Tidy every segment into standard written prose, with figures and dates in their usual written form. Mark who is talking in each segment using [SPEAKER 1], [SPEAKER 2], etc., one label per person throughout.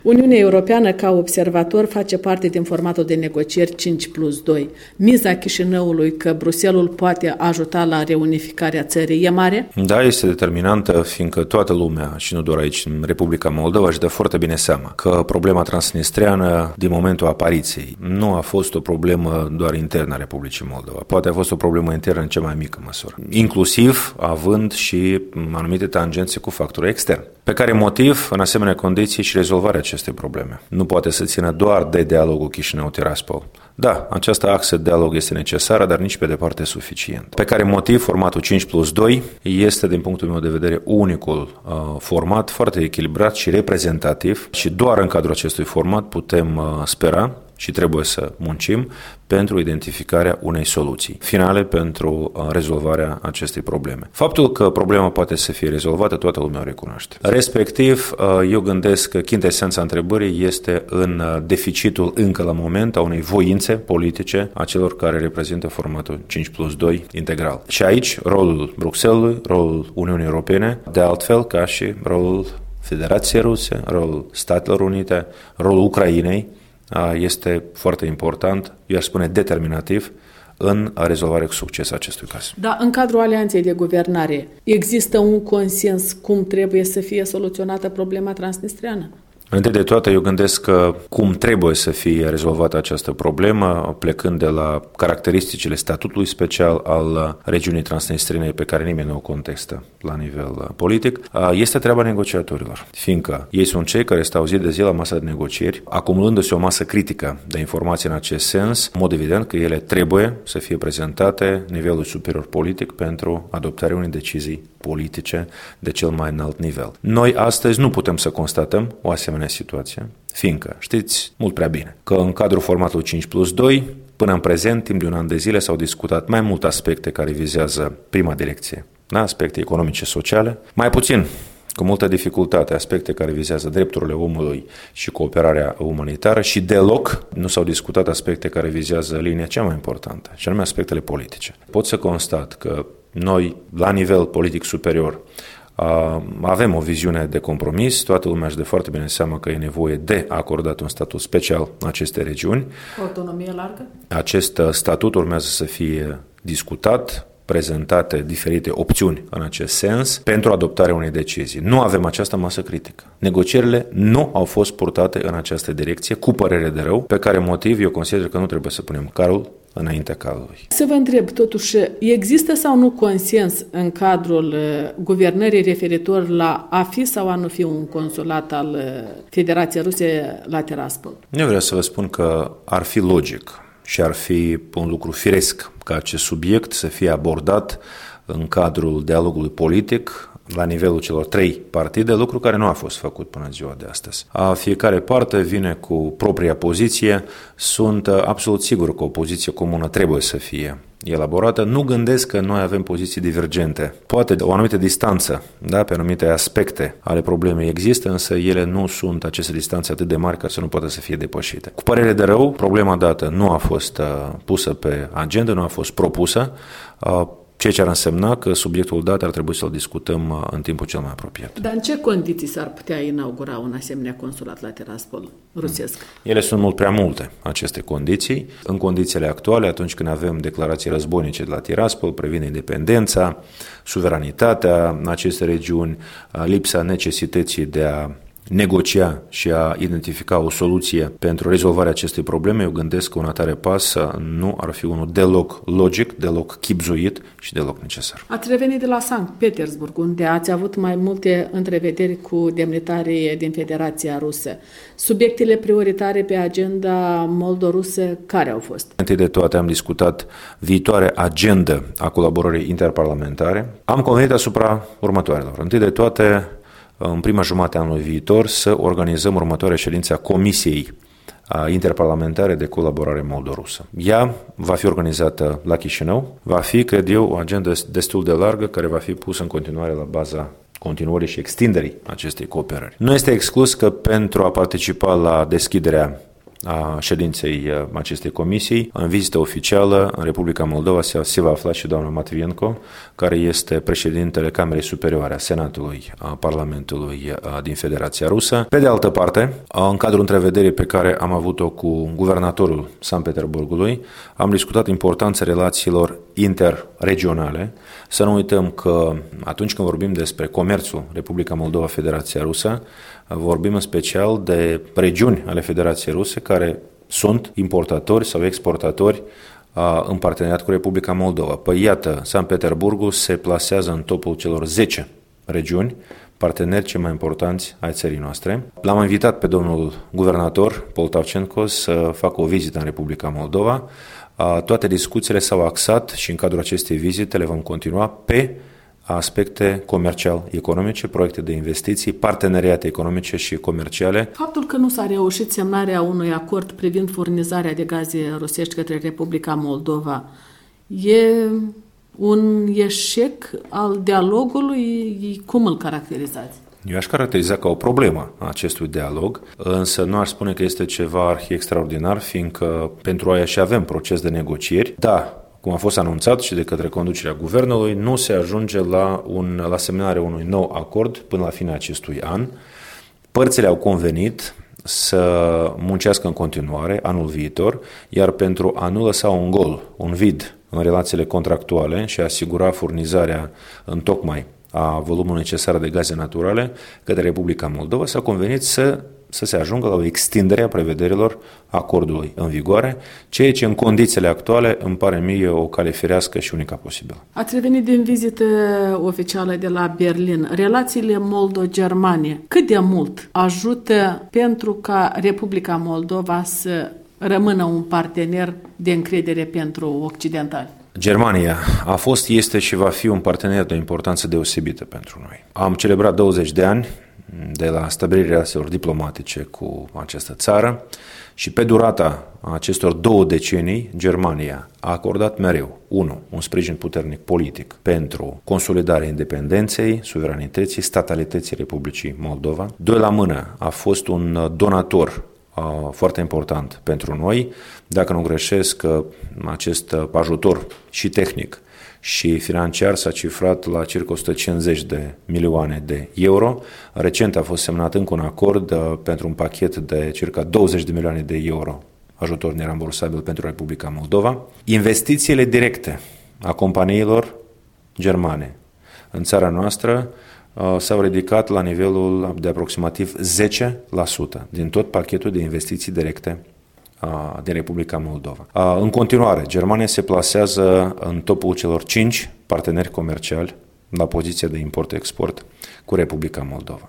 [SPEAKER 1] Uniunea Europeană, ca observator, face parte din formatul de negocieri 5+2. Miza Chișinăului că Bruxelles poate ajuta la reunificarea țării e mare?
[SPEAKER 2] Da, este determinantă, fiindcă toată lumea, și nu doar aici, în Republica Moldova, își dă foarte bine seama că problema transnistreană, din momentul apariției, nu a fost o problemă doar internă a Republicii Moldova. Poate a fost o problemă internă în cea mai mică măsură, inclusiv având și anumite tangențe cu factori externi. Pe care motiv, în asemenea condiții, și rezolvarea acestei probleme nu poate să țină doar de dialogul Chișinău-Tiraspol. Da, această axă de dialog este necesară, dar nici pe departe suficient. Pe care motiv, formatul 5+2 este, din punctul meu de vedere, unicul format foarte echilibrat și reprezentativ și doar în cadrul acestui format putem spera și trebuie să muncim pentru identificarea unei soluții finale pentru rezolvarea acestei probleme. Faptul că problema poate să fie rezolvată, toată lumea o recunoaște. Respectiv, eu gândesc că chintesența întrebării este în deficitul încă la moment a unei voințe politice a celor care reprezintă formatul 5+2 integral. Și aici rolul Bruxellesului, rolul Uniunii Europene, de altfel ca și rolul Federației Ruse, rolul Statelor Unite, rolul Ucrainei, este foarte important, eu aș spune determinativ, în rezolvarea cu succes a acestui caz.
[SPEAKER 1] Da, în cadrul alianței de guvernare există un consens cum trebuie să fie soluționată problema transnistreană?
[SPEAKER 2] Întâi de toate, eu gândesc că cum trebuie să fie rezolvată această problemă, plecând de la caracteristicile statutului special al regiunii transnistrine pe care nimeni nu o contestă la nivel politic, este treaba negociatorilor, fiindcă ei sunt cei care stau zi de zi la masa de negocieri, acumulându-se o masă critică de informații în acest sens, în mod evident că ele trebuie să fie prezentate nivelului superior politic pentru adoptarea unei decizii politice de cel mai înalt nivel. Noi astăzi nu putem să constatăm o asemenea situație, fiindcă știți mult prea bine că în cadrul formatului 5+2, până în prezent, timp de un an de zile, s-au discutat mai multe aspecte care vizează prima direcție, aspecte economice, sociale, mai puțin, cu multă dificultate, aspecte care vizează drepturile omului și cooperarea umanitară și deloc nu s-au discutat aspecte care vizează linia cea mai importantă, și anume aspectele politice. Pot să constat că noi, la nivel politic superior, avem o viziune de compromis, toată lumea își dă foarte bine seama că e nevoie de acordat un statut special acestei regiuni.
[SPEAKER 1] Autonomie largă?
[SPEAKER 2] Acest statut urmează să fie discutat, prezentate diferite opțiuni în acest sens pentru adoptarea unei decizii. Nu avem această masă critică. Negocierile nu au fost purtate în această direcție, cu părere de rău, pe care motiv eu consider că nu trebuie să punem carul înaintea calului.
[SPEAKER 1] Să vă întreb, totuși, există sau nu consens în cadrul guvernării referitor la a fi sau a nu fi un consulat al Federației Ruse la Tiraspol?
[SPEAKER 2] Eu vreau să vă spun că ar fi logic și ar fi un lucru firesc ca acest subiect să fie abordat în cadrul dialogului politic la nivelul celor 3 partide, lucru care nu a fost făcut până în ziua de astăzi. Fiecare parte vine cu propria poziție, sunt absolut sigur că o poziție comună trebuie să fie elaborată. Nu gândesc că noi avem poziții divergente. Poate o anumită distanță, pe anumite aspecte ale problemei există, însă ele nu sunt aceste distanțe atât de mari ca să nu poată să fie depășite. Cu părere de rău, problema dată nu a fost pusă pe agenda, nu a fost propusă, ceea ce ar însemna că subiectul dat ar trebui să-l discutăm în timpul cel mai apropiat.
[SPEAKER 1] Dar în ce condiții s-ar putea inaugura un asemenea consulat la Tiraspol rusesc?
[SPEAKER 2] Ele sunt mult prea multe, aceste condiții. În condițiile actuale, atunci când avem declarații războinice de la Tiraspol, privind independența, suveranitatea acestei regiuni, lipsa necesității de a negocia și a identifica o soluție pentru rezolvarea acestei probleme, eu gândesc că un atare pas nu ar fi unul deloc logic, deloc chibzuit și deloc necesar.
[SPEAKER 1] Ați revenit de la Sankt Petersburg, unde ați avut mai multe întrevederi cu demnitarii din Federația Rusă. Subiectele prioritare pe agenda moldo-rusă care au fost?
[SPEAKER 2] Întâi de toate am discutat viitoarea agendă a colaborării interparlamentare. Am convenit asupra următoarelor. Întâi de toate, în prima jumătate a anului viitor, să organizăm următoarea ședință a Comisiei interparlamentare de colaborare moldo-rusă. Ea va fi organizată la Chișinău, va fi, cred eu, o agendă destul de largă care va fi pusă în continuare la baza continuării și extinderii acestei cooperări. Nu este exclus că pentru a participa la deschiderea a ședinței acestei comisii. În vizită oficială în Republica Moldova se va afla și doamna Matvienko, care este președintele Camerei Superioare a Senatului a Parlamentului din Federația Rusă. Pe de altă parte, în cadrul întrevederii pe care am avut-o cu guvernatorul Sankt Peterburgului, am discutat importanța relațiilor interregionale. Să nu uităm că atunci când vorbim despre comerțul Republica Moldova-Federația Rusă, vorbim în special de regiuni ale Federației Ruse care sunt importatori sau exportatori în parteneriat cu Republica Moldova. Păi iată, Sankt Peterburgul se plasează în topul celor 10 regiuni, parteneri cei mai importanți ai țării noastre. L-am invitat pe domnul guvernator Poltavchenko să facă o vizită în Republica Moldova. Toate discuțiile s-au axat și în cadrul acestei vizite le vom continua pe aspecte comercial-economice, proiecte de investiții, parteneriate economice și comerciale.
[SPEAKER 1] Faptul că nu s-a reușit semnarea unui acord privind furnizarea de gaze rusești către Republica Moldova e un eșec al dialogului? Cum îl caracterizați?
[SPEAKER 2] Eu aș caracteriza ca o problemă a acestui dialog, însă nu aș spune că este ceva extraordinar, fiindcă pentru aia și avem proces de negocieri. Da, cum a fost anunțat și de către conducerea guvernului, nu se ajunge la semnarea unui nou acord până la finele acestui an. Părțile au convenit să muncească în continuare anul viitor, iar pentru a nu lăsa un gol, un vid în relațiile contractuale și a asigura furnizarea întocmai a volumului necesar de gaze naturale către Republica Moldova, s-a convenit să se ajungă la o extindere a prevederilor acordului în vigoare, ceea ce în condițiile actuale îmi pare mie o cale firească și unica posibilă.
[SPEAKER 1] Ați revenit din vizită oficială de la Berlin. Relațiile Moldo-Germania cât de mult ajută pentru ca Republica Moldova să rămână un partener de încredere pentru occidentali?
[SPEAKER 2] Germania a fost, este și va fi un partener de o importanță deosebită pentru noi. Am celebrat 20 de ani de la stabilirea relațiilor diplomatice cu această țară și pe durata acestor 2 decenii, Germania a acordat mereu, 1. Un sprijin puternic politic pentru consolidarea independenței, suveranității, statalității Republicii Moldova. 2 la mână, a fost un donator foarte important pentru noi. Dacă nu greșesc, acest ajutor și tehnic și financiar s-a cifrat la circa 150 de milioane de euro. Recent a fost semnat încă un acord pentru un pachet de circa 20 de milioane de euro ajutor nerambursabil pentru Republica Moldova. Investițiile directe a companiilor germane în țara noastră s-au ridicat la nivelul de aproximativ 10% din tot pachetul de investiții directe din Republica Moldova. În continuare, Germania se plasează în topul celor 5 parteneri comerciali la poziția de import-export cu Republica Moldova.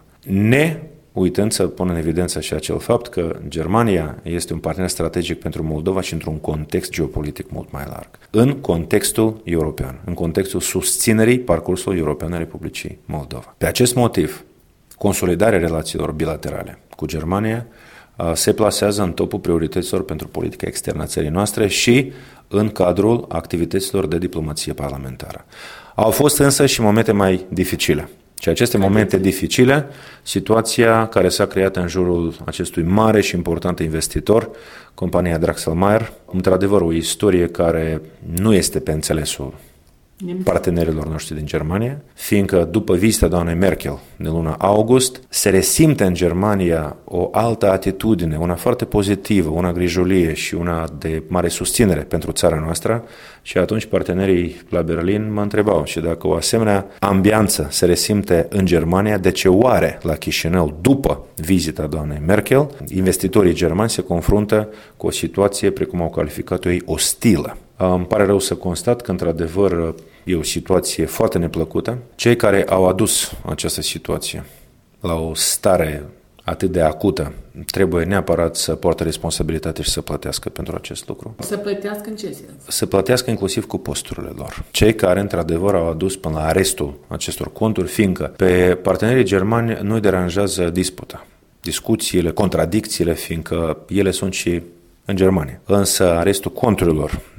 [SPEAKER 2] Uitând să pun în evidență și acel fapt că Germania este un partener strategic pentru Moldova și într-un context geopolitic mult mai larg. În contextul european, în contextul susținerii parcursului european al Republicii Moldova. Pe acest motiv, consolidarea relațiilor bilaterale cu Germania se plasează în topul priorităților pentru politica externă a țării noastre și în cadrul activităților de diplomație parlamentară. Au fost însă și momente mai dificile. Și aceste momente dificile, situația care s-a creat în jurul acestui mare și important investitor, compania Draxl-Maier, într-adevăr o istorie care nu este pe înțelesul partenerilor noștri din Germania, fiindcă după vizita doamnei Merkel de luna august, se resimte în Germania o altă atitudine, una foarte pozitivă, una grijulie și una de mare susținere pentru țara noastră și atunci partenerii la Berlin mă întrebau și dacă o asemenea ambianță se resimte în Germania, de ce oare la Chișinău, după vizita doamnei Merkel, investitorii germani se confruntă cu o situație, precum au calificat-o ei, ostilă. Îmi pare rău să constat că, într-adevăr, e o situație foarte neplăcută. Cei care au adus această situație la o stare atât de acută trebuie neapărat să poartă responsabilitate și să plătească pentru acest lucru.
[SPEAKER 1] Să plătească în ce sens?
[SPEAKER 2] Să plătească inclusiv cu posturile lor. Cei care, într-adevăr, au adus până la arestul acestor conturi, fiindcă pe partenerii germani nu-i deranjează disputa, discuțiile, contradicțiile, fiindcă ele sunt și în Germania. Însă arestul conturilor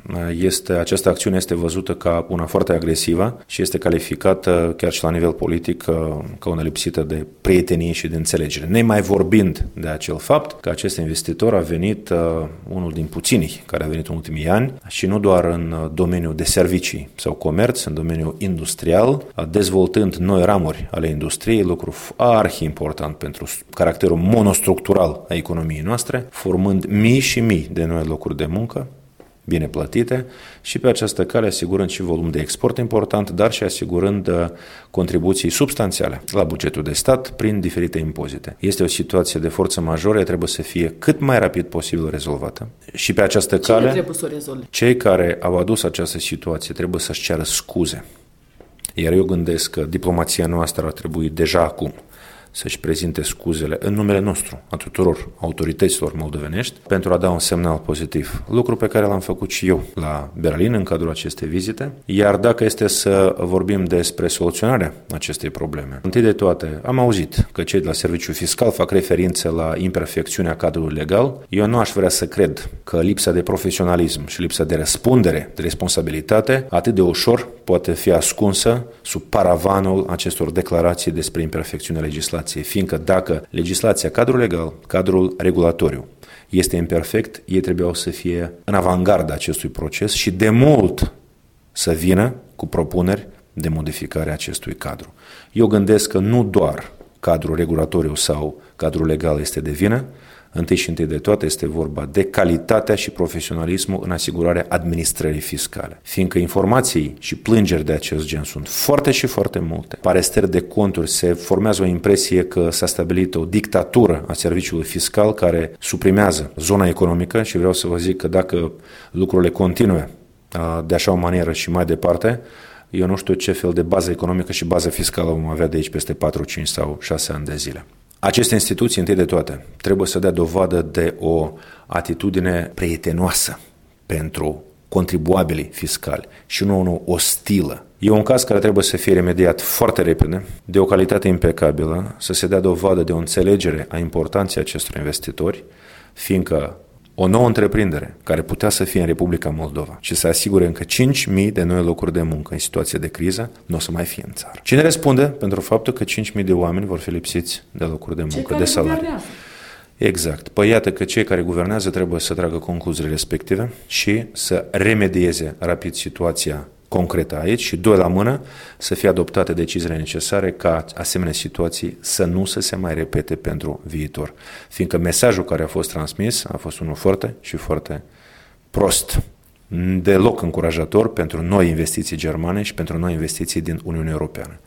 [SPEAKER 2] Această acțiune este văzută ca una foarte agresivă și este calificată chiar și la nivel politic ca una lipsită de prietenie și de înțelegere. Nemai vorbind de acel fapt că acest investitor a venit, unul din puținii care a venit în ultimii ani, și nu doar în domeniul de servicii sau comerț, în domeniul industrial, dezvoltând noi ramuri ale industriei, lucru arhi important pentru caracterul monostructural a economiei noastre, formând mii și mii de noi locuri de muncă, bine plătite, și pe această cale asigurând și volum de export important, dar și asigurând contribuții substanțiale la bugetul de stat prin diferite impozite. Este o situație de forță majoră, trebuie să fie cât mai rapid posibil rezolvată. Și pe această cale,
[SPEAKER 1] trebuie să o rezolve?
[SPEAKER 2] Cei care au adus această situație trebuie să-și ceară scuze. Iar eu gândesc că diplomația noastră ar trebui deja acum să-și prezinte scuzele în numele nostru, a tuturor autorităților moldovenești, pentru a da un semnal pozitiv. Lucru pe care l-am făcut și eu la Berlin în cadrul acestei vizite. Iar dacă este să vorbim despre soluționarea acestei probleme, întâi de toate am auzit că cei de la Serviciul Fiscal fac referință la imperfecțiunea cadrului legal. Eu nu aș vrea să cred că lipsa de profesionalism și lipsa de răspundere, de responsabilitate, atât de ușor poate fi ascunsă sub paravanul acestor declarații despre imperfecțiunea legislației. Fiindcă dacă legislația, cadrul legal, cadrul regulatoriu este imperfect, ei trebuiau să fie în avangarda acestui proces și de mult să vină cu propuneri de modificare a acestui cadru. Eu gândesc că nu doar cadrul regulatoriu sau cadrul legal este de vină, întâi și întâi de toate este vorba de calitatea și profesionalismul în asigurarea administrării fiscale. Fiindcă informații și plângeri de acest gen sunt foarte și foarte multe. Pare stări de conturi, se formează o impresie că s-a stabilit o dictatură a serviciului fiscal care suprimează zona economică și vreau să vă zic că dacă lucrurile continuă de așa o manieră și mai departe, eu nu știu ce fel de bază economică și bază fiscală vom avea de aici peste 4, 5 sau 6 ani de zile. Aceste instituții, întâi de toate, trebuie să dea dovadă de o atitudine prietenoasă pentru contribuabilii fiscali și nu unul ostilă. E un caz care trebuie să fie remediat foarte repede, de o calitate impecabilă, să se dea dovadă de o înțelegere a importanței acestor investitori, fiindcă o nouă întreprindere care putea să fie în Republica Moldova și să asigure încă 5.000 de noi locuri de muncă în situație de criză, nu o să mai fie în țară. Cine răspunde pentru faptul că 5.000 de oameni vor fi lipsiți de locuri de muncă, de salarii? Exact. Păi iată că cei care guvernează trebuie să tragă concluziile respective și să remedieze rapid situația concretă aici și, doi la mână, să fie adoptate deciziile necesare ca asemenea situații să se mai repete pentru viitor. Fiindcă mesajul care a fost transmis a fost unul foarte și foarte prost, deloc încurajator pentru noi investiții germane și pentru noi investiții din Uniunea Europeană.